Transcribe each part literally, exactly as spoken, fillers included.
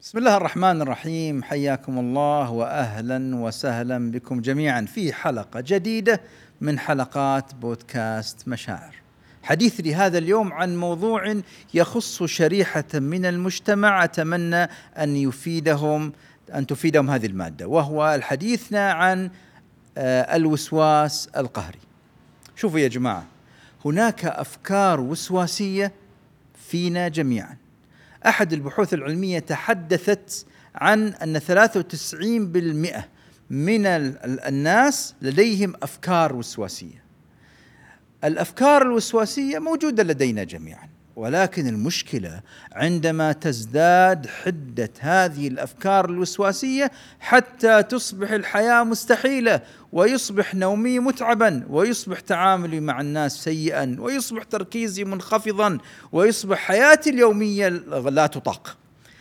بسم الله الرحمن الرحيم. حياكم الله وأهلا وسهلا بكم جميعا في حلقة جديدة من حلقات بودكاست مشاعر. حديث لهذا اليوم عن موضوع يخص شريحة من المجتمع أتمنى أن يفيدهم أن تفيدهم هذه المادة، وهو الحديثنا عن الوسواس القهري. شوفوا يا جماعة، هناك أفكار وسواسية فينا جميعا. أحد البحوث العلمية تحدثت عن أن ثلاثة وتسعين بالمئة من الناس لديهم أفكار وسواسية. الأفكار الوسواسية موجودة لدينا جميعا، ولكن المشكلة عندما تزداد حدة هذه الأفكار الوسواسية حتى تصبح الحياة مستحيلة، ويصبح نومي متعبا، ويصبح تعاملي مع الناس سيئا، ويصبح تركيزي منخفضا، ويصبح حياتي اليومية لا تطاق.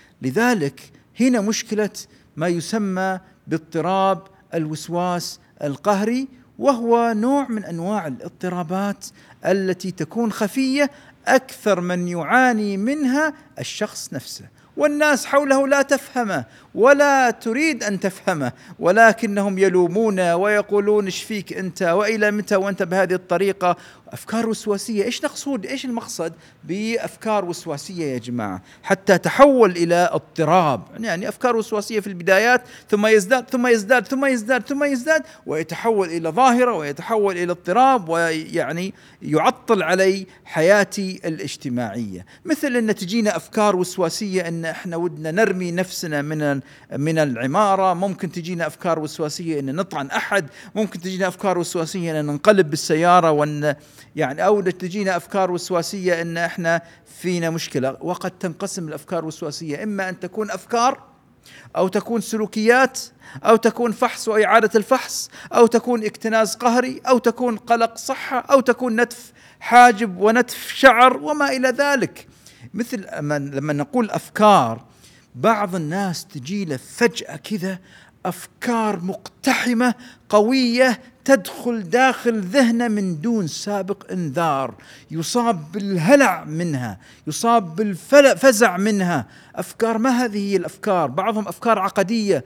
لذلك هنا مشكلة ما يسمى باضطراب الوسواس القهري، وهو نوع من أنواع الاضطرابات التي تكون خفية أكثر من يعاني منها الشخص نفسه، والناس حوله لا تفهمه ولا تريد أن تفهمه، ولكنهم يلومون ويقولون إيش فيك أنت، وإلى متى وأنت بهذه الطريقة. أفكار وسواسية، إيش نقصد؟ إيش المقصد بأفكار وسواسية يا جماعة؟ حتى تحول إلى اضطراب، يعني أفكار وسواسية في البدايات ثم يزداد ثم يزداد ثم يزداد ثم يزداد ويتحول إلى ظاهرة ويتحول إلى اضطراب، ويعني يعطل علي حياتي الاجتماعية. مثل أن تجينا أفكار وسواسية أن إحنا ودنا نرمي نفسنا من من العمارة، ممكن تجينا أفكار وسواسية أن نطعن أحد، ممكن تجينا أفكار وسواسية أن ننقلب بالسيارة، وأن يعني أو تجينا أفكار وسواسية أن إحنا فينا مشكلة. وقد تنقسم الأفكار الوسواسية إما أن تكون أفكار، أو تكون سلوكيات، أو تكون فحص وإعادة الفحص، أو تكون اكتناز قهري، أو تكون قلق صحة، أو تكون نتف حاجب ونتف شعر وما إلى ذلك. مثل لما نقول أفكار، بعض الناس تجي له فجأة كذا أفكار مقتحمة قوية تدخل داخل ذهنه من دون سابق انذار، يصاب بالهلع منها، يصاب بالفزع منها. أفكار، ما هذه هي الأفكار؟ بعضهم أفكار عقدية،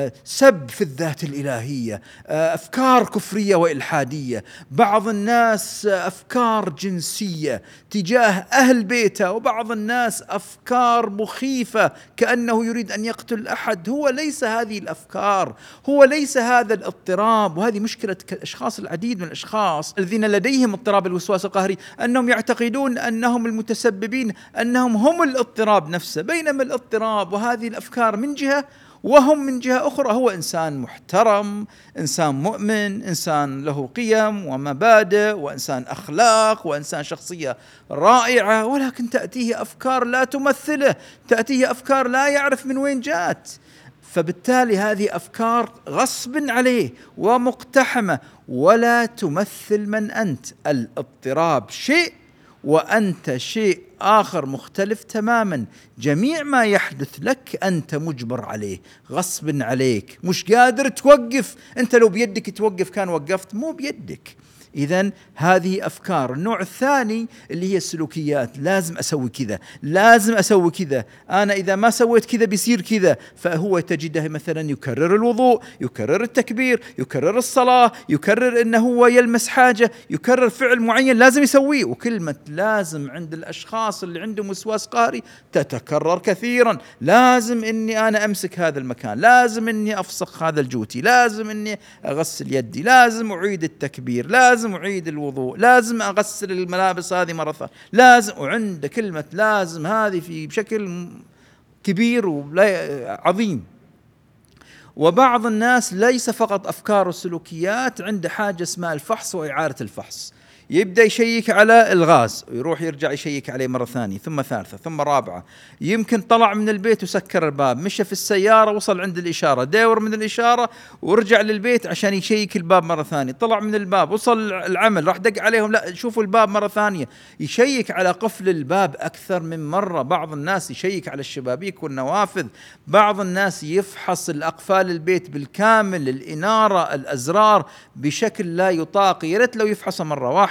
سب في الذات الإلهية، أفكار كفرية وإلحادية. بعض الناس أفكار جنسية تجاه أهل بيته، وبعض الناس أفكار مخيفة كأنه يريد أن يقتل أحد. هو ليس هذه الأفكار، هو ليس هذا الاضطراب. وهذه مشكلة الأشخاص، العديد من الأشخاص الذين لديهم اضطراب الوسواس القهري، أنهم يعتقدون أنهم المتسببين، أنهم هم الاضطراب نفسه، بينما الاضطراب وهذه الأفكار من جهة، وهم من جهة أخرى. هو إنسان محترم، إنسان مؤمن، إنسان له قيم ومبادئ، وإنسان أخلاق، وإنسان شخصية رائعة، ولكن تأتيه أفكار لا تمثله، تأتيه أفكار لا يعرف من وين جاءت. فبالتالي هذه أفكار غصب عليه ومقتحمة ولا تمثل من أنت. الاضطراب شيء وأنت شيء آخر مختلف تماما. جميع ما يحدث لك أنت مجبر عليه، غصب عليك، مش قادر توقف. أنت لو بيدك توقف كان وقفت، مو بيدك. إذن هذه أفكار. النوع الثاني اللي هي السلوكيات، لازم أسوي كذا، لازم أسوي كذا، أنا إذا ما سويت كذا بيصير كذا. فهو تجده مثلا يكرر الوضوء، يكرر التكبير، يكرر الصلاة، يكرر إنه هو يلمس حاجة، يكرر فعل معين لازم يسويه. وكلمة لازم عند الأشخاص اللي عندهم وسواس قهري تتكرر كثيرا. لازم إني أنا أمسك هذا المكان، لازم إني أفسخ هذا الجوتي، لازم إني أغسل يدي، لازم أعيد التكبير، لازم لازم أعيد الوضوء، لازم أغسل الملابس هذه مرة ثانية، لازم. وعند كلمة لازم هذه في بشكل كبير وعظيم. وبعض الناس ليس فقط أفكار وسلوكيات، عنده حاجة اسمها الفحص وإعادة الفحص. يبدأ يشيك على الغاز ويروح يرجع يشيك عليه مرة ثانية، ثم ثالثة، ثم رابعة. يمكن طلع من البيت وسكر الباب، مشى في السيارة وصل عند الإشارة، داور من الإشارة ورجع للبيت عشان يشيك الباب مرة ثانية. طلع من الباب وصل العمل، راح دق عليهم، لا شوفوا الباب مرة ثانية. يشيك على قفل الباب أكثر من مرة. بعض الناس يشيك على الشبابيك والنوافذ. بعض الناس يفحص الأقفال البيت بالكامل، الإنارة، الأزرار، بشكل لا يطاق. يا ريت لو يفحص مرة واحدة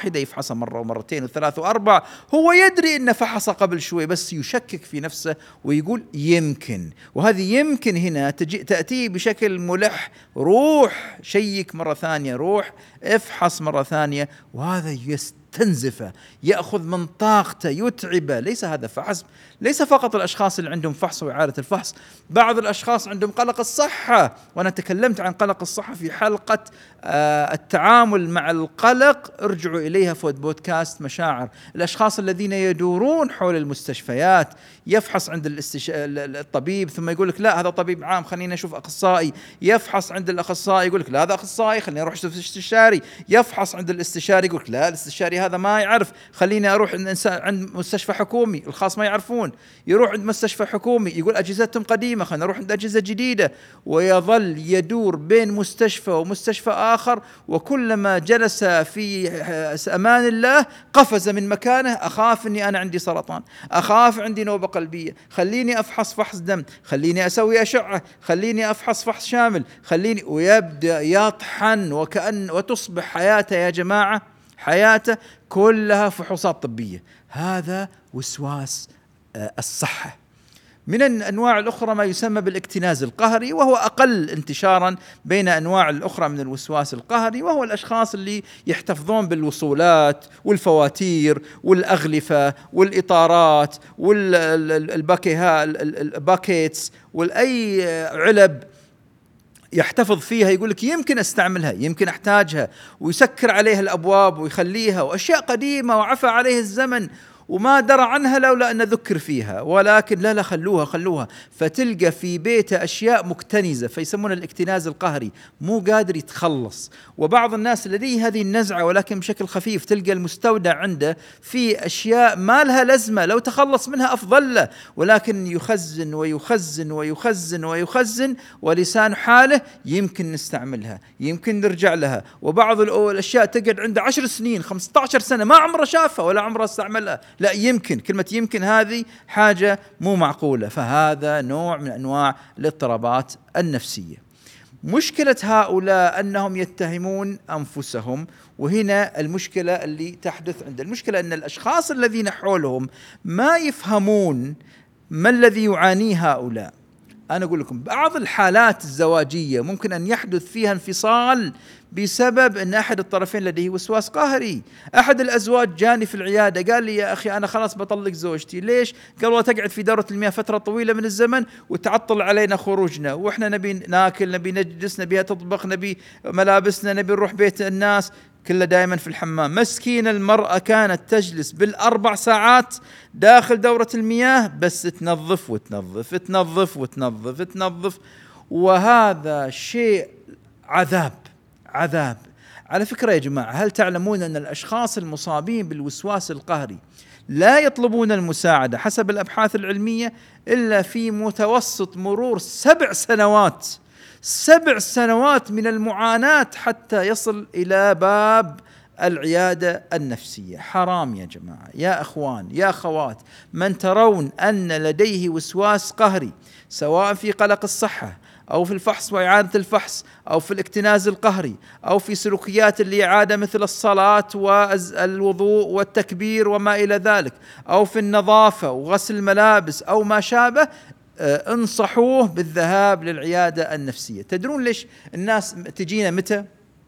واحدة، يفحصها مرة ومرتين وثلاث وأربع. هو يدري أنه فحص قبل شوي بس يشكك في نفسه ويقول يمكن، وهذه يمكن هنا تجي تأتي بشكل ملح. روح شيك مرة ثانية، روح افحص مرة ثانية، وهذا يستنزفه، يأخذ من طاقته، يتعبه. ليس هذا فحسب، ليس فقط الأشخاص اللي عندهم فحص وإعادة الفحص، بعض الأشخاص عندهم قلق الصحة، وأنا تكلمت عن قلق الصحة في حلقة آه التعامل مع القلق، ارجعوا إليها في بودكاست مشاعر. الأشخاص الذين يدورون حول المستشفيات، يفحص عند الاستش... الطبيب ثم يقول لك لا هذا طبيب عام خلينا نشوف أخصائي، يفحص عند الأخصائي يقول لك لا هذا أخصائي خليني أروح أشوف استشاري، يفحص عند الاستشاري يقول لك لا الاستشاري هذا ما يعرف خليني أروح عند مستشفى حكومي، الخاص ما يعرفون، يروح عند مستشفى حكومي يقول أجهزتهم قديمة خلينا نروح عند أجهزة جديدة، ويظل يدور بين مستشفى ومستشفى آخر. وكلما جلس في أمان الله قفز من مكانه، أخاف أني أنا عندي سرطان، أخاف عندي نوبة قلبية، خليني أفحص فحص دم، خليني أسوي أشعة، خليني أفحص فحص شامل، خليني، ويبدأ يطحن وكأن وتصبح حياته يا جماعة حياته كلها فحوصات طبية. هذا وسواس الصحة. من الأنواع الأخرى ما يسمى بالاكتناز القهري، وهو أقل انتشارا بين أنواع الأخرى من الوسواس القهري، وهو الأشخاص اللي يحتفظون بالوصولات والفواتير والأغلفة والإطارات والباكيتس والأي علب يحتفظ فيها، يقول لك يمكن استعملها يمكن احتاجها، ويسكر عليها الأبواب ويخليها، وأشياء قديمة وعفى عليه الزمن وما درى عنها لولا أن ذكر فيها، ولكن لا لا خلوها خلوها فتلقى في بيته أشياء مكتنزة، فيسمون الاكتناز القهري، مو قادر يتخلص. وبعض الناس لديه هذه النزعة ولكن بشكل خفيف، تلقى المستودع عنده في أشياء ما لها لازمة لو تخلص منها أفضل له، ولكن يخزن ويخزن ويخزن ويخزن، ولسان حاله يمكن نستعملها يمكن نرجع لها. وبعض الأشياء تقعد عنده عشر سنين خمسة عشر سنة ما عمره شافها ولا عمره استعملها، لا يمكن، كلمة يمكن هذه حاجة مو معقولة. فهذا نوع من أنواع الاضطرابات النفسية. مشكلة هؤلاء أنهم يتهمون أنفسهم، وهنا المشكلة اللي تحدث عند المشكلة أن الأشخاص الذين حولهم ما يفهمون ما الذي يعانيه هؤلاء. أنا أقول لكم بعض الحالات الزواجية ممكن أن يحدث فيها انفصال بسبب أن أحد الطرفين لديه وسواس قهري. أحد الأزواج جاني في العيادة قال لي يا أخي أنا خلاص بطلق زوجتي. ليش؟ قال والله تقعد في دورة المياه فترة طويلة من الزمن وتعطل علينا خروجنا، وإحنا نبي ناكل، نبي نجلس، نبيها تطبخ، نبي ملابسنا، نبي نروح بيت الناس، كله دائما في الحمام. مسكين المرأة كانت تجلس بالأربع ساعات داخل دورة المياه بس تنظف وتنظف تنظف وتنظف تنظف، وهذا شيء عذاب عذاب. على فكرة يا جماعة، هل تعلمون أن الأشخاص المصابين بالوسواس القهري لا يطلبون المساعدة حسب الأبحاث العلمية إلا في متوسط مرور سبع سنوات سبع سنوات من المعاناة حتى يصل إلى باب العيادة النفسية. حرام يا جماعة، يا أخوان يا أخوات، من ترون أن لديه وسواس قهري سواء في قلق الصحة أو في الفحص وإعادة الفحص أو في الاكتناز القهري أو في سلوكيات الإعادة مثل الصلاة والوضوء والتكبير وما إلى ذلك، أو في النظافة وغسل الملابس أو ما شابه، انصحوه بالذهاب للعيادة النفسية. تدرون ليش الناس تجينا متى؟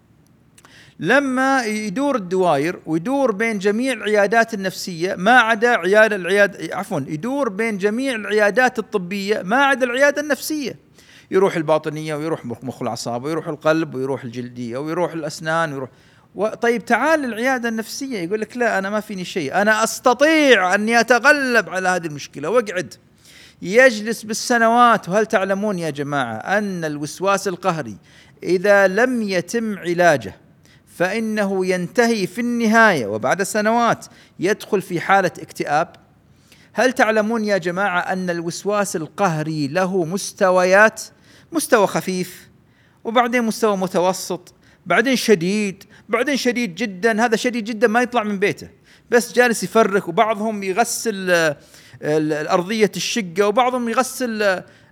لما يدور الدوائر ويدور بين جميع العيادات النفسية ما عدا عيادة العيادة عفوا يدور بين جميع العيادات الطبية ما عدا العيادة النفسية. يروح الباطنية ويروح مخ الأعصاب ويروح القلب ويروح الجلدية ويروح الأسنان ويروح و... طيب تعال للعيادة النفسية، يقول لك لا أنا ما فيني شيء، أنا أستطيع أني أتغلب على هذه المشكلة، واقعد يجلس بالسنوات. وهل تعلمون يا جماعة أن الوسواس القهري إذا لم يتم علاجه فإنه ينتهي في النهاية وبعد سنوات يدخل في حالة اكتئاب؟ هل تعلمون يا جماعة أن الوسواس القهري له مستويات؟ مستوى خفيف، وبعدين مستوى متوسط، بعدين شديد، بعدين شديد جدا. هذا شديد جدا ما يطلع من بيته بس جالس يفرك، وبعضهم يغسل الأرضية الشقة، وبعضهم يغسل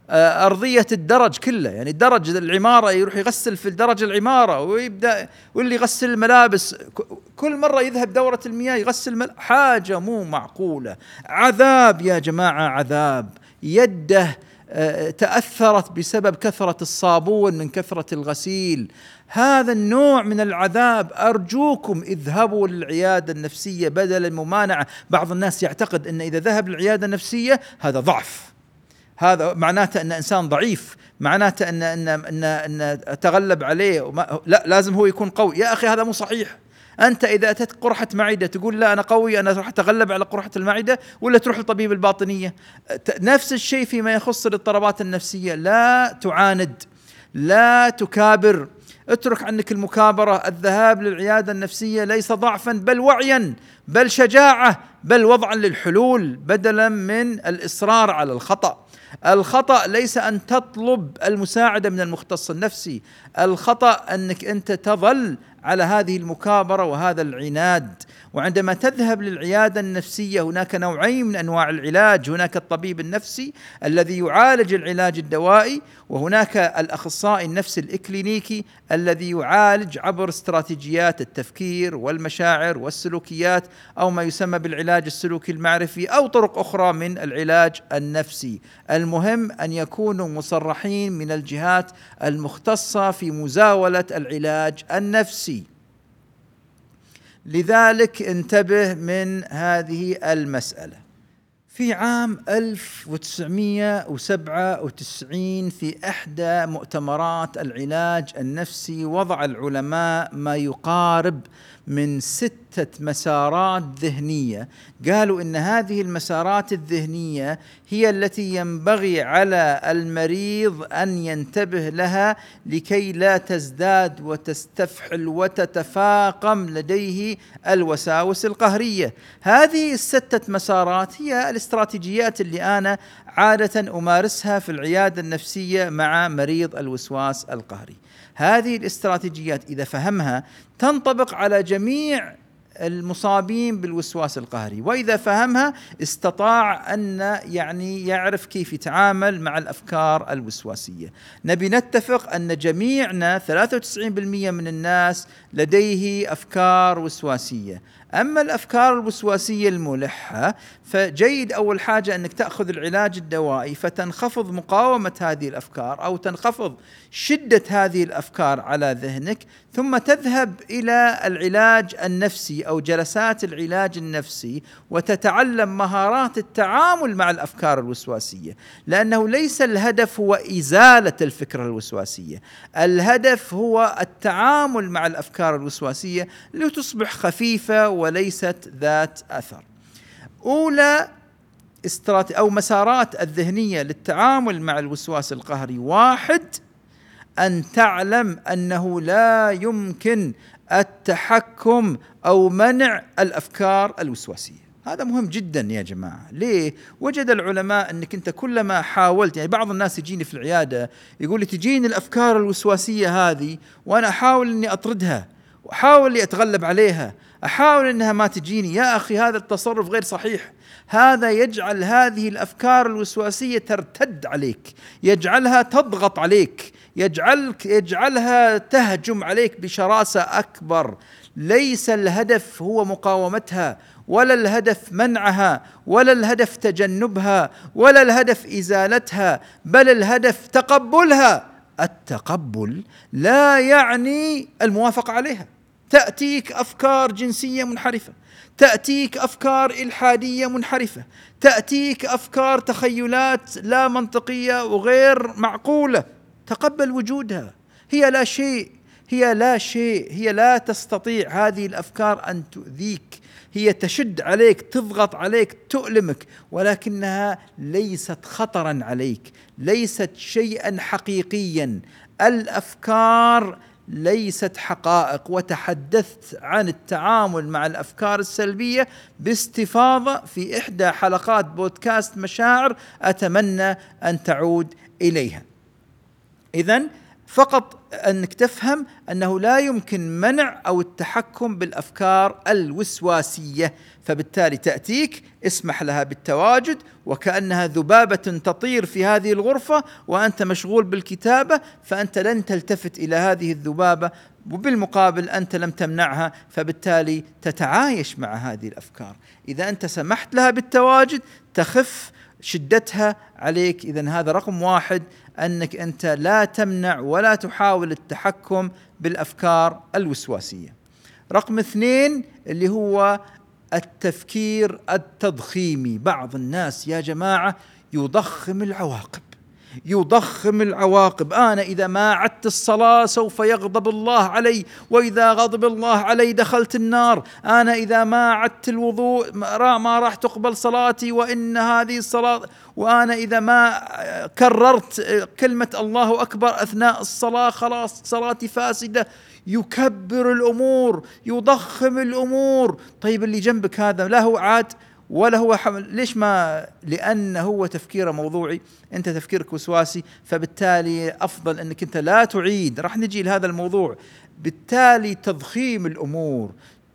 أرضية الدرج كله، يعني درج العمارة يروح يغسل في درج العمارة، ويبدأ واللي يغسل الملابس كل مرة يذهب دورة المياه يغسل مل... حاجة مو معقولة. عذاب يا جماعة، عذاب. يده تأثرت بسبب كثرة الصابون من كثرة الغسيل. هذا النوع من العذاب أرجوكم اذهبوا للعيادة النفسية بدل الممانعة. بعض الناس يعتقد أن إذا ذهب للعيادة النفسية هذا ضعف، هذا معناته أن إنسان ضعيف، معناته أن أن أن, أن تغلب عليه وما... لا، لازم هو يكون قوي. يا أخي هذا مو صحيح. أنت إذا أتت قرحة معدة تقول لا أنا قوي، أنا راح أتغلب على قرحة المعدة، ولا تروح لطبيب الباطنية؟ نفس الشيء فيما يخص الاضطرابات النفسية. لا تعاند، لا تكابر، اترك عنك المكابرة. الذهاب للعيادة النفسية ليس ضعفا، بل وعيا، بل شجاعة، بل وضعا للحلول بدلا من الإصرار على الخطأ. الخطأ ليس أن تطلب المساعدة من المختص النفسي، الخطأ أنك أنت تظل على هذه المكابرة وهذا العناد. وعندما تذهب للعيادة النفسية هناك نوعين من أنواع العلاج، هناك الطبيب النفسي الذي يعالج العلاج الدوائي، وهناك الأخصائي النفسي الإكلينيكي الذي يعالج عبر استراتيجيات التفكير والمشاعر والسلوكيات، أو ما يسمى بالعلاج السلوكي المعرفي، أو طرق أخرى من العلاج النفسي. المهم أن يكونوا مصرحين من الجهات المختصة في مزاولة العلاج النفسي. لذلك انتبه من هذه المسألة. في عام ألف وتسعمائة وسبعة وتسعين في إحدى مؤتمرات العلاج النفسي وضع العلماء ما يقارب من ستة مسارات ذهنية. قالوا إن هذه المسارات الذهنية هي التي ينبغي على المريض أن ينتبه لها لكي لا تزداد وتستفحل وتتفاقم لديه الوساوس القهرية. هذه الستة مسارات هي الاستراتيجيات اللي أنا عادة أمارسها في العيادة النفسية مع مريض الوسواس القهري. هذه الاستراتيجيات إذا فهمها تنطبق على جميع المصابين بالوسواس القهري، وإذا فهمها استطاع أن يعني يعرف كيف يتعامل مع الأفكار الوسواسية. نبي نتفق أن جميعنا ثلاثة وتسعين بالمئة من الناس لديه أفكار وسواسية. أما الأفكار الوسواسية الملحة فجيد أول حاجة أنك تأخذ العلاج الدوائي فتنخفض مقاومة هذه الأفكار أو تنخفض شدة هذه الأفكار على ذهنك، ثم تذهب إلى العلاج النفسي أو جلسات العلاج النفسي وتتعلم مهارات التعامل مع الأفكار الوسواسية، لأنه ليس الهدف هو إزالة الفكرة الوسواسية، الهدف هو التعامل مع الأفكار الوسواسية لتصبح خفيفة وليست ذات أثر. أولى استرات أو مسارات الذهنية للتعامل مع الوسواس القهري: واحد، أن تعلم أنه لا يمكن التحكم أو منع الأفكار الوسواسية. هذا مهم جدا يا جماعة. ليه؟ وجد العلماء أنك أنت كلما حاولت، يعني بعض الناس يجيني في العيادة يقول لي تجيني الأفكار الوسواسية هذه وأنا أحاول أني أطردها وأحاول أني أتغلب عليها، أحاول أنها ما تجيني. يا أخي هذا التصرف غير صحيح، هذا يجعل هذه الأفكار الوسواسية ترتد عليك، يجعلها تضغط عليك، يجعلك يجعلها تهجم عليك بشراسة أكبر. ليس الهدف هو مقاومتها، ولا الهدف منعها، ولا الهدف تجنبها، ولا الهدف إزالتها، بل الهدف تقبلها. التقبل لا يعني الموافقة عليها. تأتيك أفكار جنسية منحرفة، تأتيك أفكار إلحادية منحرفة، تأتيك أفكار تخيلات لا منطقية وغير معقولة، تقبل وجودها. هي لا شيء، هي لا شيء، هي لا تستطيع هذه الأفكار أن تؤذيك، هي تشد عليك، تضغط عليك، تؤلمك، ولكنها ليست خطرا عليك، ليست شيئا حقيقيا. الأفكار ليست حقائق. وتحدثت عن التعامل مع الأفكار السلبية باستفاضة في إحدى حلقات بودكاست مشاعر، أتمنى أن تعود إليها. إذن فقط أنك تفهم أنه لا يمكن منع أو التحكم بالأفكار الوسواسية، فبالتالي تأتيك اسمح لها بالتواجد وكأنها ذبابة تطير في هذه الغرفة وأنت مشغول بالكتابة، فأنت لن تلتفت إلى هذه الذبابة، وبالمقابل أنت لم تمنعها، فبالتالي تتعايش مع هذه الأفكار. إذا أنت سمحت لها بالتواجد تخف شدتها عليك. إذن هذا رقم واحد، أنك أنت لا تمنع ولا تحاول التحكم بالأفكار الوسواسية. رقم اثنين اللي هو التفكير التضخيمي. بعض الناس يا جماعة يضخم العواقب، يضخم العواقب. أنا إذا ما عدت الصلاة سوف يغضب الله علي، وإذا غضب الله علي دخلت النار. أنا إذا ما عدت الوضوء ما راح تقبل صلاتي، وإن هذه الصلاة، وأنا إذا ما كررت كلمة الله أكبر أثناء الصلاة خلاص صلاتي فاسدة. يكبر الأمور، يضخم الأمور. طيب اللي جنبك هذا لا هو عاد ولا هو حمل، ليش ما؟ لأنه هو تفكيره موضوعي، أنت تفكيرك وسواسي، فبالتالي أفضل أنك أنت لا تعيد. راح نجي لهذا الموضوع. بالتالي تضخيم الأمور.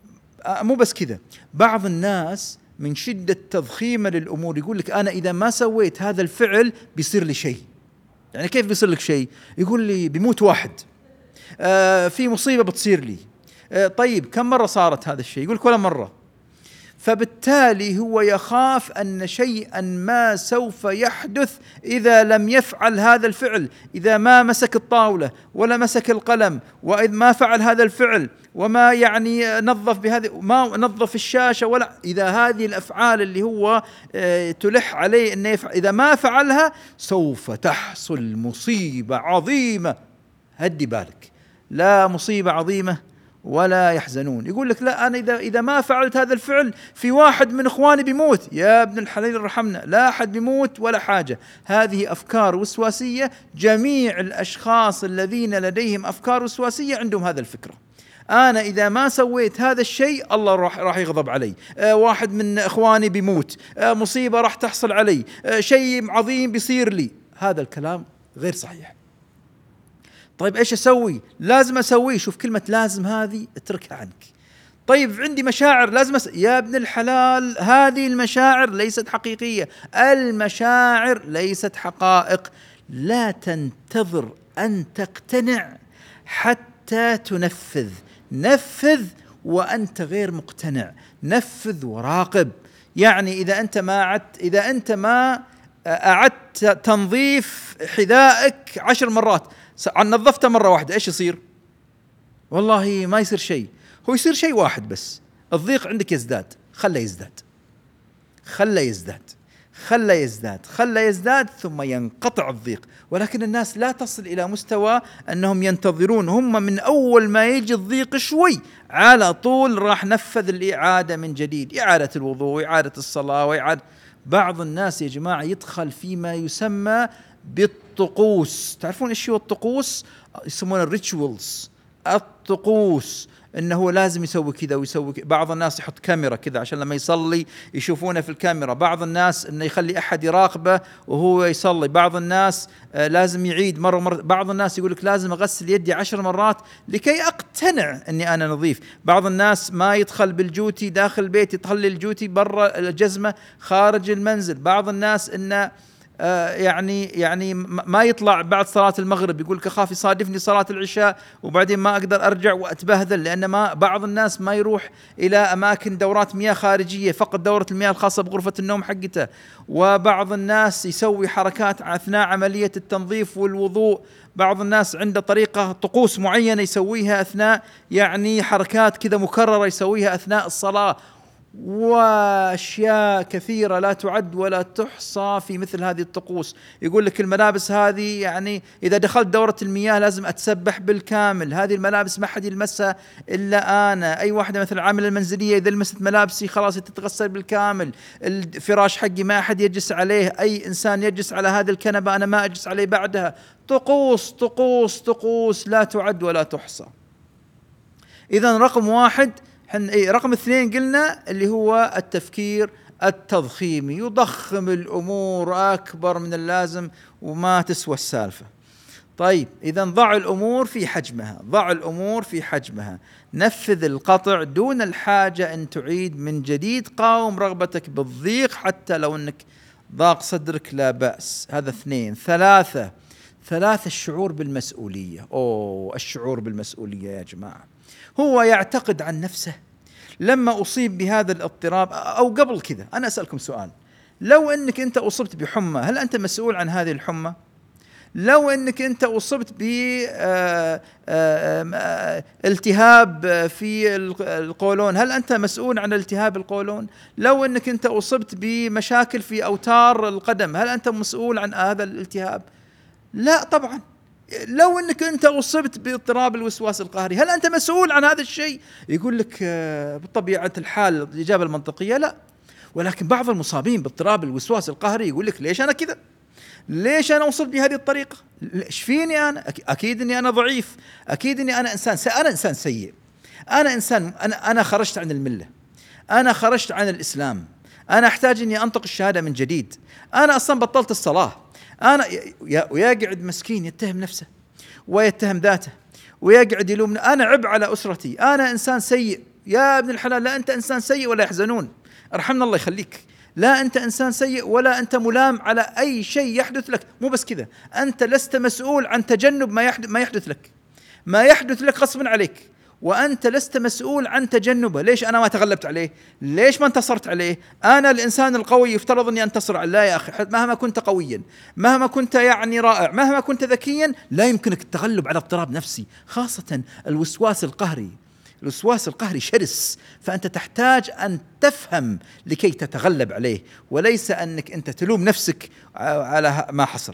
مو بس كذا، بعض الناس من شدة تضخيمه للأمور يقول لك أنا إذا ما سويت هذا الفعل بيصير لي شيء. يعني كيف بيصير لك شيء؟ يقول لي بيموت واحد، آه في مصيبة بتصير لي. آه طيب كم مرة صارت هذا الشيء؟ يقول لك ولا مرة. فبالتالي هو يخاف أن شيئا ما سوف يحدث إذا لم يفعل هذا الفعل، إذا ما مسك الطاولة ولا مسك القلم، وإذا ما فعل هذا الفعل، وما يعني نظف بهذه، ما نظف الشاشة، ولا إذا هذه الأفعال اللي هو تلح عليه أنه يفعل، إذا ما فعلها سوف تحصل مصيبة عظيمة. هدي بالك، لا مصيبة عظيمة ولا يحزنون. يقول لك لا أنا إذا إذا ما فعلت هذا الفعل في واحد من إخواني بيموت. يا ابن الحلال رحمنا، لا أحد بيموت ولا حاجة. هذه أفكار وسواسية. جميع الأشخاص الذين لديهم أفكار وسواسية عندهم هذا الفكرة. أنا إذا ما سويت هذا الشيء الله راح راح يغضب علي، آه واحد من إخواني بيموت، آه مصيبة راح تحصل علي، آه شيء عظيم بيصير لي. هذا الكلام غير صحيح. طيب إيش أسوي؟ لازم أسويه. شوف كلمة لازم هذه اتركها عنك. طيب عندي مشاعر لازم أس... يا ابن الحلال، هذه المشاعر ليست حقيقية، المشاعر ليست حقائق. لا تنتظر أن تقتنع حتى تنفذ. نفذ وأنت غير مقتنع، نفذ وراقب. يعني إذا أنت ما عدت إذا أنت ما أعدت تنظيف حذائك عشر مرات، نظفته مرة واحدة، إيش يصير؟ والله ما يصير شيء. هو يصير شيء واحد بس، الضيق عندك يزداد. خله يزداد، خله يزداد، خله يزداد، خله يزداد، ثم ينقطع الضيق. ولكن الناس لا تصل إلى مستوى أنهم ينتظرون، هم من أول ما يجي الضيق شوي على طول راح نفذ الإعادة من جديد، إعادة الوضوء، إعادة الصلاة، وإعادة. بعض الناس يا جماعة يدخل فيما يسمى بالطقوس. تعرفون إيش هو الطقوس؟ يسمونه الريتشوالز. الطقوس إنه لازم يسوي كذا ويسوي كذا. بعض الناس يحط كاميرا كذا عشان لما يصلي يشوفونه في الكاميرا. بعض الناس إنه يخلي أحد يراقبه وهو يصلي. بعض الناس آه لازم يعيد مرة مرة. بعض الناس يقول لك لازم أغسل يدي عشر مرات لكي أقتنع أني أنا نظيف. بعض الناس ما يدخل بالجوتي داخل البيت، يطلع الجوتي برا الجزمة خارج المنزل. بعض الناس إنه آه يعني يعني ما يطلع بعد صلاة المغرب، يقول لك أخاف يصادفني صلاة العشاء وبعدين ما أقدر أرجع وأتبهذل. لأن ما بعض الناس ما يروح إلى أماكن دورات مياه خارجية، فقط دورة المياه الخاصة بغرفة النوم حقته. وبعض الناس يسوي حركات أثناء عملية التنظيف والوضوء. بعض الناس عنده طريقة طقوس معينة يسويها أثناء يعني حركات كذا مكررة يسويها أثناء الصلاة. وأشياء كثيرة لا تعد ولا تحصى في مثل هذه الطقوس. يقول لك الملابس هذه يعني إذا دخلت دورة المياه لازم أتسبح بالكامل، هذه الملابس ما حد يلمسها إلا أنا. أي واحدة مثل العاملة المنزلية إذا لمست ملابسي خلاص تتغسل بالكامل. الفراش حقي ما أحد يجلس عليه، أي إنسان يجلس على هذه الكنبة أنا ما أجلس عليه بعدها. طقوس طقوس طقوس لا تعد ولا تحصى. إذن رقم واحد. إيه رقم اثنين قلنا اللي هو التفكير التضخيمي، يضخم الأمور أكبر من اللازم وما تسوى السالفة. طيب إذا ضع الأمور في حجمها، ضع الأمور في حجمها، نفذ القطع دون الحاجة أن تعيد من جديد، قاوم رغبتك بالضيق حتى لو أنك ضاق صدرك لا بأس. هذا اثنين. ثلاثة ثلاثة الشعور بالمسؤولية. أوه الشعور بالمسؤولية يا جماعة، هو يعتقد عن نفسه لما أصيب بهذا الاضطراب، أو قبل كذا أنا أسألكم سؤال، لو أنك أنت أصبت بحمى هل أنت مسؤول عن هذه الحمى؟ لو أنك أنت أصبت بالتهاب في القولون هل أنت مسؤول عن التهاب القولون؟ لو أنك أنت أصبت بمشاكل في أوتار القدم هل أنت مسؤول عن هذا الالتهاب؟ لا طبعا. لو أنك أنت أصبت باضطراب الوسواس القهري هل أنت مسؤول عن هذا الشيء؟ يقول لك بطبيعة الحال الإجابة المنطقية لا. ولكن بعض المصابين باضطراب الوسواس القهري يقول لك ليش أنا كذا؟ ليش أنا وصلت بهذه الطريقة؟ إيش فيني أنا؟ أكيد إني أنا ضعيف، أكيد إني أنا إنسان سيء، أنا إنسان سيء، أنا إنسان أنا أنا خرجت عن الملة، أنا خرجت عن الإسلام، أنا أحتاج إني أنطق الشهادة من جديد، أنا أصلا بطلت الصلاة، أنا ويقعد مسكين يتهم نفسه ويتهم ذاته ويقعد يلوم أنا عبء على أسرتي، أنا إنسان سيء. يا ابن الحلال لا أنت إنسان سيء ولا يحزنون، ارحمنا الله يخليك. لا أنت إنسان سيء ولا أنت ملام على أي شيء يحدث لك. مو بس كذا، أنت لست مسؤول عن تجنب ما يحدث ما يحدث لك، ما يحدث لك غصبا عليك، وأنت لست مسؤول عن تجنبه. ليش أنا ما تغلبت عليه؟ ليش ما انتصرت عليه؟ أنا الإنسان القوي يفترض أني أنتصر عليه. لا يا أخي، مهما كنت قويا، مهما كنت يعني رائع، مهما كنت ذكيا، لا يمكنك التغلب على اضطراب نفسي، خاصة الوسواس القهري. الوسواس القهري شرس، فأنت تحتاج أن تفهم لكي تتغلب عليه، وليس أنك أنت تلوم نفسك على ما حصل.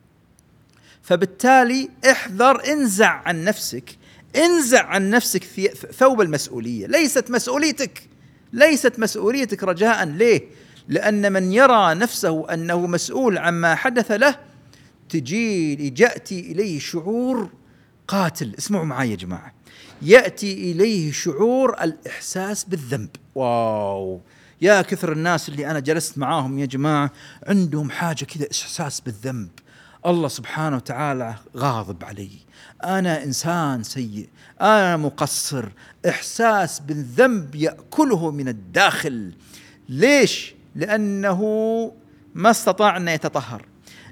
فبالتالي احذر، انزع عن نفسك انزع عن نفسك ثوب المسؤولية. ليست مسؤوليتك، ليست مسؤوليتك رجاء. ليه؟ لأن من يرى نفسه أنه مسؤول عما حدث له تجي يأتي إليه شعور قاتل. اسمعوا معي يا جماعة، يأتي إليه شعور الإحساس بالذنب. واو، يا كثر الناس اللي أنا جلست معاهم يا جماعة عندهم حاجة كذا، إحساس بالذنب. الله سبحانه وتعالى غاضب علي، أنا إنسان سيء، أنا مقصر. إحساس بالذنب يأكله من الداخل. ليش؟ لأنه ما استطاع أن يتطهر،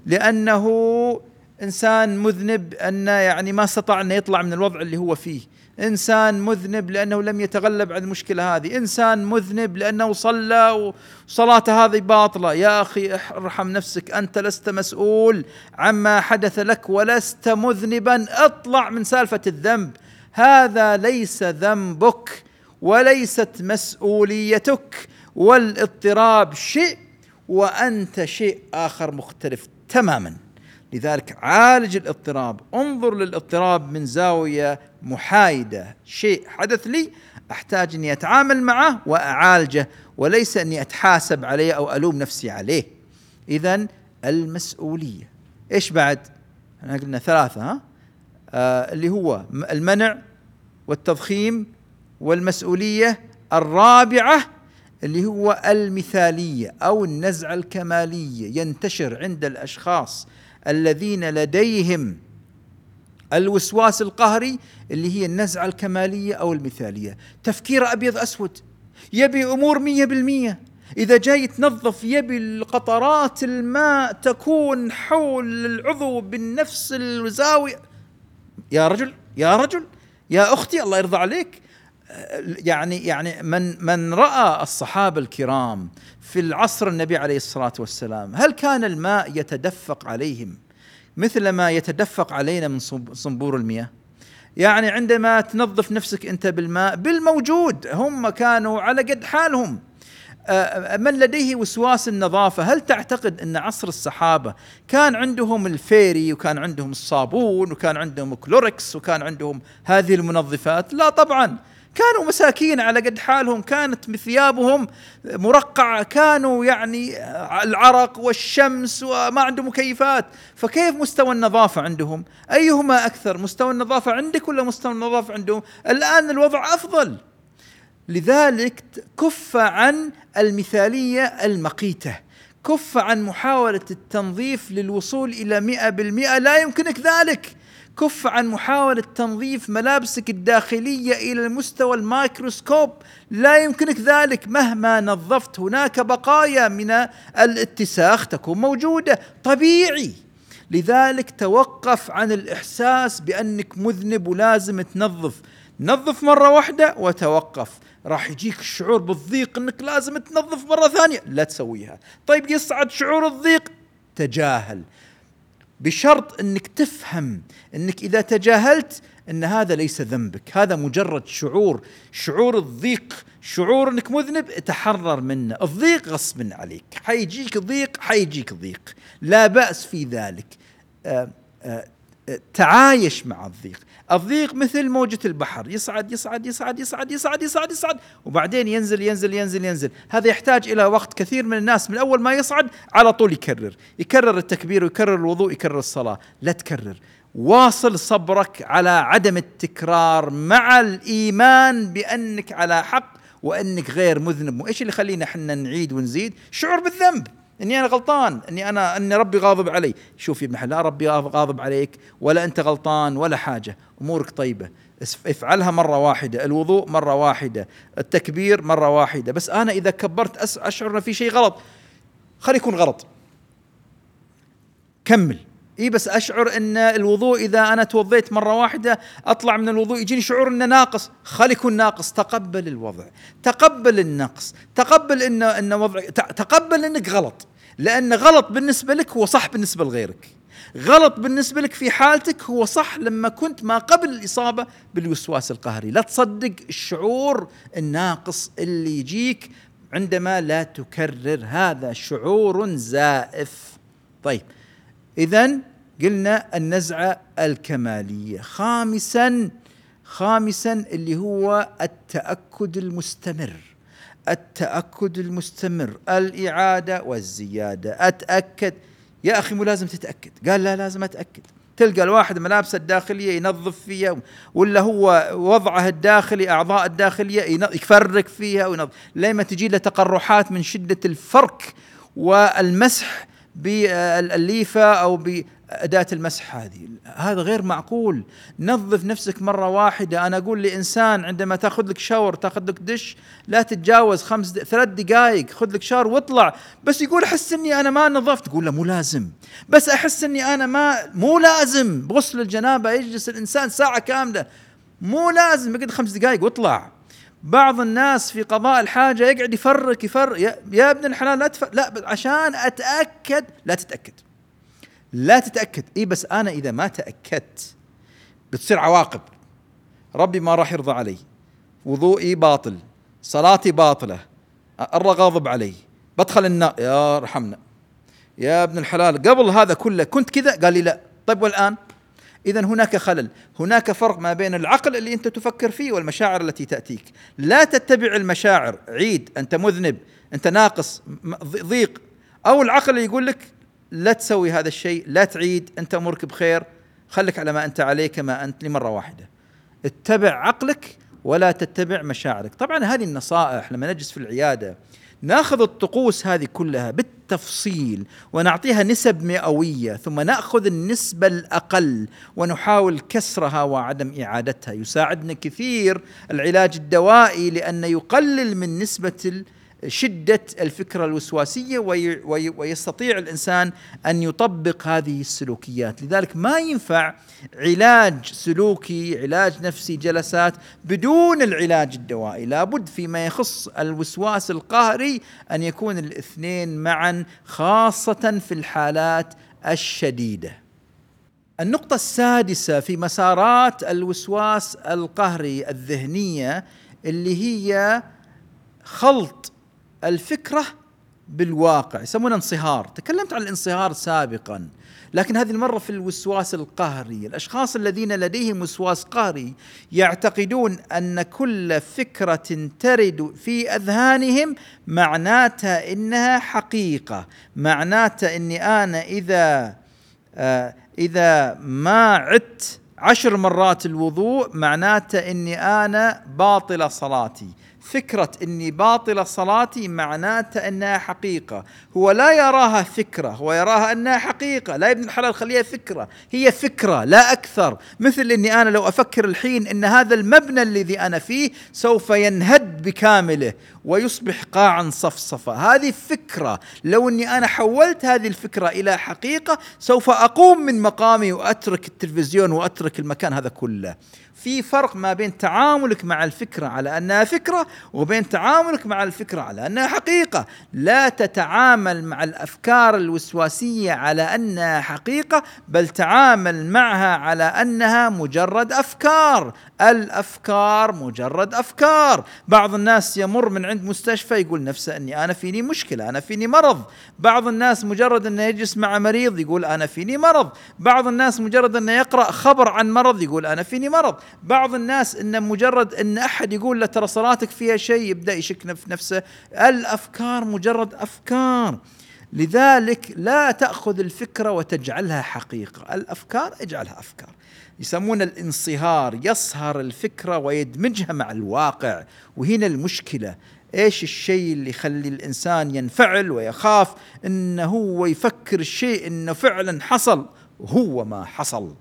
لأنه إنسان مذنب، أنه يعني ما استطاع أن يطلع من الوضع اللي هو فيه، إنسان مذنب لأنه لم يتغلب على المشكلة هذه، إنسان مذنب لأنه صلى وصلاته هذه باطلة. يا أخي ارحم نفسك، أنت لست مسؤول عما حدث لك ولست مذنبا. اطلع من سالفة الذنب، هذا ليس ذنبك وليست مسؤوليتك، والاضطراب شيء وأنت شيء آخر مختلف تماما. لذلك عالج الاضطراب، انظر للاضطراب من زاوية محايدة. شيء حدث لي أحتاج أني أتعامل معه وأعالجه، وليس أني أتحاسب عليه أو ألوم نفسي عليه. إذن المسؤولية. إيش بعد؟ أنا قلنا ثلاثة، ها؟ آه اللي هو المنع والتضخيم والمسؤولية. الرابعة اللي هو المثالية أو النزعة الكمالية، ينتشر عند الأشخاص الذين لديهم الوسواس القهري، اللي هي النزعة الكمالية أو المثالية. تفكير أبيض أسود، يبي أمور مية بالمية، إذا جاي تنظف يبي القطرات الماء تكون حول العضو بالنفس الزاوية. يا رجل يا رجل يا أختي الله يرضى عليك، يعني يعني من من رأى الصحابة الكرام في العصر النبي عليه الصلاة والسلام، هل كان الماء يتدفق عليهم مثل ما يتدفق علينا من صنبور المياه؟ يعني عندما تنظف نفسك أنت بالماء بالموجود، هم كانوا على قد حالهم. من لديه وسواس النظافة، هل تعتقد أن عصر الصحابة كان عندهم الفيري وكان عندهم الصابون وكان عندهم كلوركس وكان عندهم هذه المنظفات؟ لا طبعا، كانوا مساكين على قد حالهم، كانت ثيابهم مرقعة، كانوا يعني العرق والشمس وما عندهم مكيفات. فكيف مستوى النظافة عندهم؟ أيهما أكثر، مستوى النظافة عندك ولا مستوى النظافة عندهم؟ الآن الوضع أفضل. لذلك كف عن المثالية المقيتة، كف عن محاولة التنظيف للوصول إلى مئة بالمئة، لا يمكنك ذلك. كف عن محاولة تنظيف ملابسك الداخلية إلى المستوى الميكروسكوب، لا يمكنك ذلك. مهما نظفت هناك بقايا من الاتساخ تكون موجودة طبيعي. لذلك توقف عن الإحساس بأنك مذنب ولازم تنظف. نظف مرة واحدة وتوقف، راح يجيك الشعور بالضيق أنك لازم تنظف مرة ثانية، لا تسويها. طيب يصعد شعور الضيق، تجاهل، بشرط أنك تفهم أنك إذا تجاهلت أن هذا ليس ذنبك، هذا مجرد شعور. شعور الضيق، شعور أنك مذنب، تحرر منه. الضيق غصب عليك، حيجيك ضيق، حيجيك ضيق، لا بأس في ذلك. آآ آآ تعايش مع الضيق. الضيق مثل موجة البحر، يصعد يصعد يصعد يصعد يصعد يصعد يصعد وبعدين ينزل ينزل ينزل ينزل. هذا يحتاج إلى وقت. كثير من الناس من أول ما يصعد على طول يكرر يكرر التكبير ويكرر الوضوء يكرر الصلاة. لا تكرر، واصل صبرك على عدم التكرار مع الإيمان بأنك على حق وأنك غير مذنب. وإيش اللي خلينا حنا نعيد ونزيد؟ شعور بالذنب، اني انا غلطان، اني انا اني ربي غاضب علي. شوف يا ابن حلال، لا ربي غاضب عليك ولا انت غلطان ولا حاجه، امورك طيبه. افعلها مره واحده، الوضوء مره واحده، التكبير مره واحده. بس انا اذا كبرت اشعر ان في شيء غلط، خلي يكون غلط، كمل. اي بس اشعر ان الوضوء اذا انا توضيت مره واحده اطلع من الوضوء يجيني شعور انه ناقص، خلي يكون ناقص. تقبل الوضع، تقبل النقص، تقبل ان ان وضع، تقبل انك غلط، لان غلط بالنسبه لك هو صح بالنسبه لغيرك. غلط بالنسبه لك في حالتك هو صح لما كنت ما قبل الاصابه بالوسواس القهري. لا تصدق الشعور الناقص اللي يجيك عندما لا تكرر، هذا شعور زائف. طيب إذن قلنا النزعة الكمالية. خامسا خامسا اللي هو التأكد المستمر. التأكد المستمر، الإعادة والزيادة. أتأكد يا أخي، مو لازم تتأكد. قال لا، لازم أتأكد. تلقى الواحد ملابسه الداخلية ينظف فيها، ولا هو وضعه الداخلي أعضاء الداخلية يفرق فيها وينظف، لما تجي له تقرحات من شدة الفرك والمسح بالليفة أو بأداة المسح. هذه هذا غير معقول. نظف نفسك مرة واحدة. أنا أقول لإنسان عندما تأخذ لك شاور، تأخذ لك دش، لا تتجاوز خمس د... ثلاث دقائق. خذ لك شاور واطلع. بس يقول أحس إني أنا ما نظفت، تقول له مو لازم. بس أحس إني أنا ما مو لازم. بغسل الجنابة يجلس الإنسان ساعة كاملة، مو لازم. يقعد خمس دقائق واطلع. بعض الناس في قضاء الحاجة يقعد يفرق يفرق. يا, يا ابن الحلال لا تفرق. لا، عشان أتأكد. لا تتأكد، لا تتأكد. إيه بس أنا إذا ما تأكدت بتصير عواقب. ربي ما راح يرضى علي، وضوئي باطل، صلاتي باطلة، الله غاضب علي، بدخل النار. يا رحمنا يا ابن الحلال، قبل هذا كله كنت كذا. قال لي لا. طيب والآن؟ إذن هناك خلل. هناك فرق ما بين العقل اللي أنت تفكر فيه والمشاعر التي تأتيك. لا تتبع المشاعر. عيد، أنت مذنب، أنت ناقص، ضيق. أو العقل اللي يقول لك لا تسوي هذا الشيء، لا تعيد، أنت أمورك بخير، خلك على ما أنت عليه كما أنت لمرة واحدة. اتبع عقلك ولا تتبع مشاعرك. طبعا هذه النصائح لما نجلس في العيادة ناخذ الطقوس هذه كلها بالتفصيل ونعطيها نسب مئوية، ثم نأخذ النسبة الأقل ونحاول كسرها وعدم إعادتها. يساعدنا كثير العلاج الدوائي لأنه يقلل من نسبة شدة الفكرة الوسواسية ويستطيع الإنسان أن يطبق هذه السلوكيات. لذلك ما ينفع علاج سلوكي، علاج نفسي، جلسات بدون العلاج الدوائي. لابد فيما يخص الوسواس القهري أن يكون الاثنين معا، خاصة في الحالات الشديدة. النقطة السادسة في مسارات الوسواس القهري الذهنية اللي هي خلط الفكرة بالواقع، يسمونه انصهار. تكلمت عن الانصهار سابقا، لكن هذه المرة في الوسواس القهري. الأشخاص الذين لديهم وسواس قهري يعتقدون أن كل فكرة ترد في أذهانهم معناتها إنها حقيقة، معناتها إني أنا إذا آه إذا ما عدت عشر مرات الوضوء معناته إني أنا باطلة صلاتي. فكرة إني باطلة صلاتي معناتها أنها حقيقة. هو لا يراها فكرة، هو يراها أنها حقيقة. لا، ابن الحلال خليها فكرة، هي فكرة لا أكثر. مثل إني أنا لو أفكر الحين إن هذا المبنى الذي أنا فيه سوف ينهد بكامله ويصبح قاعا صفصفة، هذه فكرة. لو أني أنا حولت هذه الفكرة إلى حقيقة سوف أقوم من مقامي وأترك التلفزيون وأترك المكان هذا كله. في فرق ما بين تعاملك مع الفكرة على أنها فكرة وبين تعاملك مع الفكرة على أنها حقيقة. لا تتعامل مع الأفكار الوسواسية على أنها حقيقة، بل تعامل معها على أنها مجرد أفكار. الأفكار مجرد أفكار. بعض الناس يمر من عند مستشفى يقول نفسه أني أنا فيني مشكلة، أنا فيني مرض. بعض الناس مجرد أنه يجلس مع مريض يقول أنا فيني مرض. بعض الناس مجرد أنه يقرأ خبر عن مرض يقول أنا فيني مرض. بعض الناس إن مجرد أن أحد يقول له ترى صلاتك فيها شيء يبدأ يشك في نفسه. الأفكار مجرد أفكار. لذلك لا تأخذ الفكرة وتجعلها حقيقة. الأفكار اجعلها أفكار. يسمون الانصهار، يصهر الفكرة ويدمجها مع الواقع. وهنا المشكلة. إيش الشيء اللي يخلي الإنسان ينفعل ويخاف؟ إنه هو يفكر الشيء إنه فعلا حصل وهو ما حصل.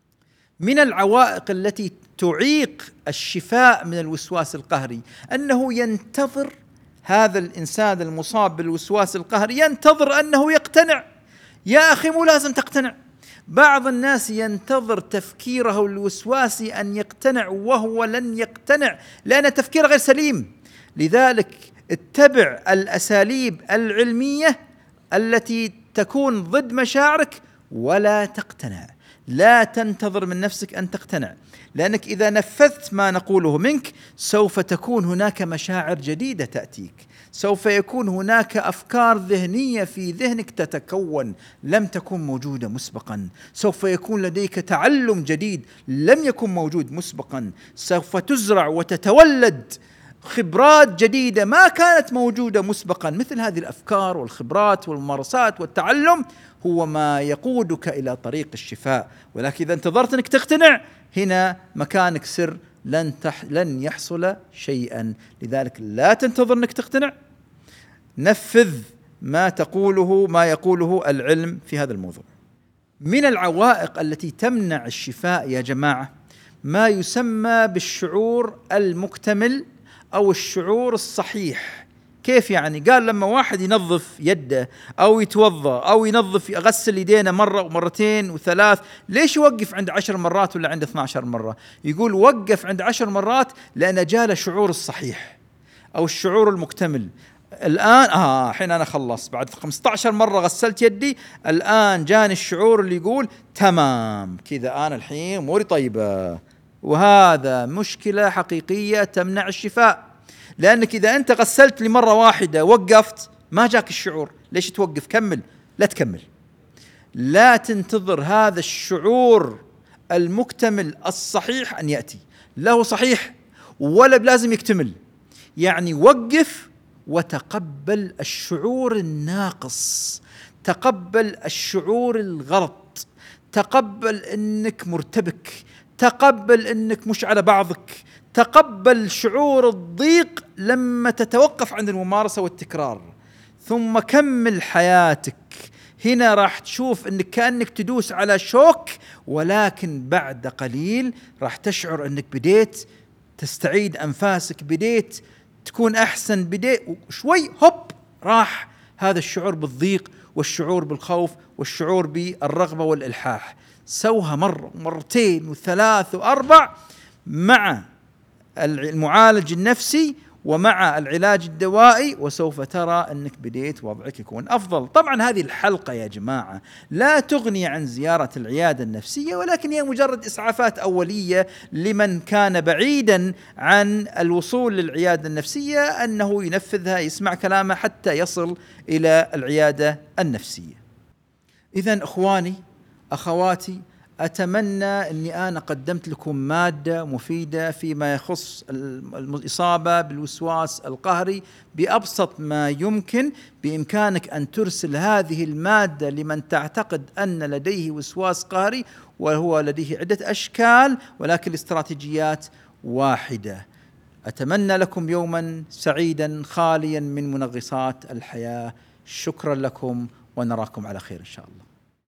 من العوائق التي تعيق الشفاء من الوسواس القهري أنه ينتظر هذا الإنسان المصاب بالوسواس القهري ينتظر أنه يقتنع. يا أخي مو لازم تقتنع. بعض الناس ينتظر تفكيره الوسواسي أن يقتنع وهو لن يقتنع لأن تفكيره غير سليم. لذلك اتبع الأساليب العلمية التي تكون ضد مشاعرك ولا تقتنع. لا تنتظر من نفسك أن تقتنع، لأنك إذا نفذت ما نقوله منك سوف تكون هناك مشاعر جديدة تأتيك، سوف يكون هناك أفكار ذهنية في ذهنك تتكون لم تكن موجودة مسبقا، سوف يكون لديك تعلم جديد لم يكن موجود مسبقا، سوف تزرع وتتولد خبرات جديدة ما كانت موجودة مسبقا. مثل هذه الأفكار والخبرات والممارسات والتعلم هو ما يقودك إلى طريق الشفاء. ولكن إذا انتظرت أنك تقتنع هنا مكانك سر، لن, تح لن يحصل شيئا. لذلك لا تنتظر أنك تقتنع، نفذ ما تقوله ما يقوله العلم في هذا الموضوع. من العوائق التي تمنع الشفاء يا جماعة ما يسمى بالشعور المكتمل أو الشعور الصحيح. كيف يعني؟ قال لما واحد ينظف يده أو يتوضأ أو ينظف يغسل يدينا مرة ومرتين وثلاث، ليش يوقف عند عشر مرات ولا عند اثنى عشر مرة؟ يقول وقف عند عشر مرات لأن جاء شعور الصحيح أو الشعور المكتمل. الآن آه حين أنا خلص بعد خمسة عشر مرة غسلت يدي، الآن جاني الشعور اللي يقول تمام كذا أنا الحين أموري طيبة. وهذا مشكلة حقيقية تمنع الشفاء، لأنك إذا أنت غسلت لمرة واحدة وقفت ما جاك الشعور، ليش توقف؟ كمل. لا تكمل، لا تنتظر هذا الشعور المكتمل الصحيح أن يأتي. له صحيح ولا بلازم يكتمل، يعني وقف وتقبل الشعور الناقص، تقبل الشعور الغلط، تقبل أنك مرتبك، تقبل أنك مش على بعضك، تقبل شعور الضيق لما تتوقف عند الممارسة والتكرار، ثم كمل حياتك. هنا راح تشوف أنك كأنك تدوس على شوك، ولكن بعد قليل راح تشعر أنك بديت تستعيد أنفاسك، بديت تكون أحسن، بديت شوي هوب راح هذا الشعور بالضيق والشعور بالخوف والشعور بالرغبة والإلحاح. سوها مرة مرتين وثلاث وأربع مع المعالج النفسي ومع العلاج الدوائي، وسوف ترى أنك بديت وضعك يكون أفضل. طبعا هذه الحلقة يا جماعة لا تغني عن زيارة العيادة النفسية، ولكن هي مجرد إسعافات أولية لمن كان بعيدا عن الوصول للعيادة النفسية، أنه ينفذها يسمع كلامه حتى يصل إلى العيادة النفسية. إذن أخواني أخواتي، أتمنى أني أنا قدمت لكم مادة مفيدة فيما يخص الإصابة بالوسواس القهري بأبسط ما يمكن. بإمكانك أن ترسل هذه المادة لمن تعتقد أن لديه وسواس قهري، وهو لديه عدة أشكال ولكن الاستراتيجيات واحدة. أتمنى لكم يوما سعيدا خاليا من منغصات الحياة. شكرا لكم ونراكم على خير إن شاء الله.